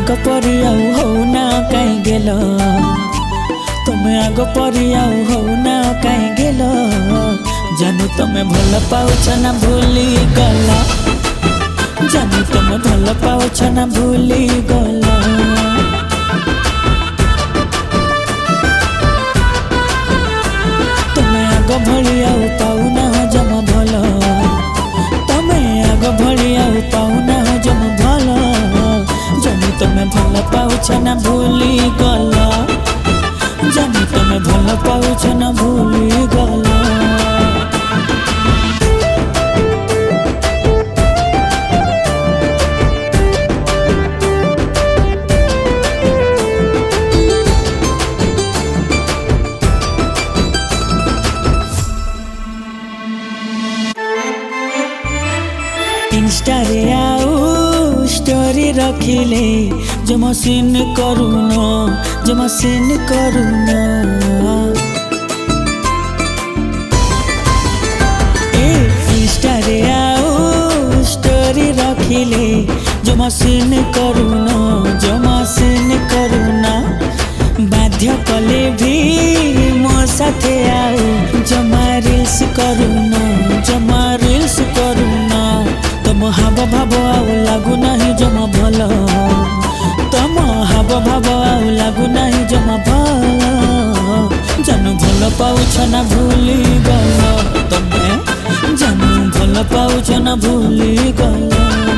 आग परी आउ हो ना कहीं गेल तुम आग परी आउ हो ना कहीं गेल जानू तुम भल पाउछ ना भूली गल जानू तुम भल पाउछ ना भूली गल आग भली आउ पाउना जमा भल तमे आग भली आउ पाउना जमा भल जानू तमे भल पाउछ ना भूली गल जानू तमे भल पाउछ ना भूली गल इंस्टा रे आउ स्टोरी रखिले जो मशीन करुन जो मशीन करुन इंस्टा रे आउ स्टोरी रखिले जो मशीन करुन जो मशीन करुन बाध्य कले भी मो साथे आउ जमा रील्स करुन जमा रील्स करुन तम हाव भाव आउ लागू नहीं जमा भल तम हाव भाव आउ लागू नहीं जमा भल जानू भल पाउछ ना भूली गल तमे जानू भल पाउछ ना भूली गल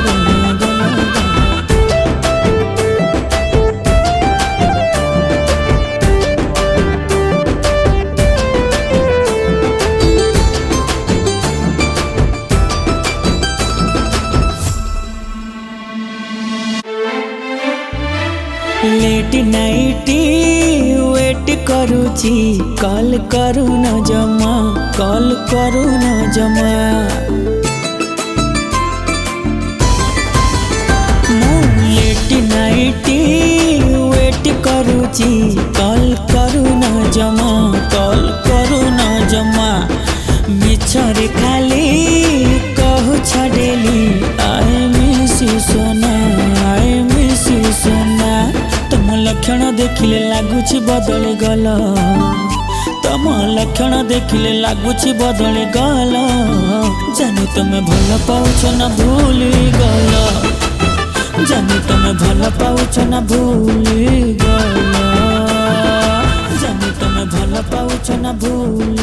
लेट नाइट वेट करुची कॉल करू न जमा कॉल करू न जमा लेट नाइट वेट करुची कॉल करू न जमा कॉल करू न जमा मिछरे खाली कहू छडेली आई मिस यू सोना आई मिस यू सोना तुम लक्षण देखिले लागुछि बदली गल तुम लक्षण देखिले लागुछि बदली गल जानू तुम भल पाउछ ना भूली गल जानू तुम भल पाउछ ना भूली गल जानू तुम भल पाउछ ना भूली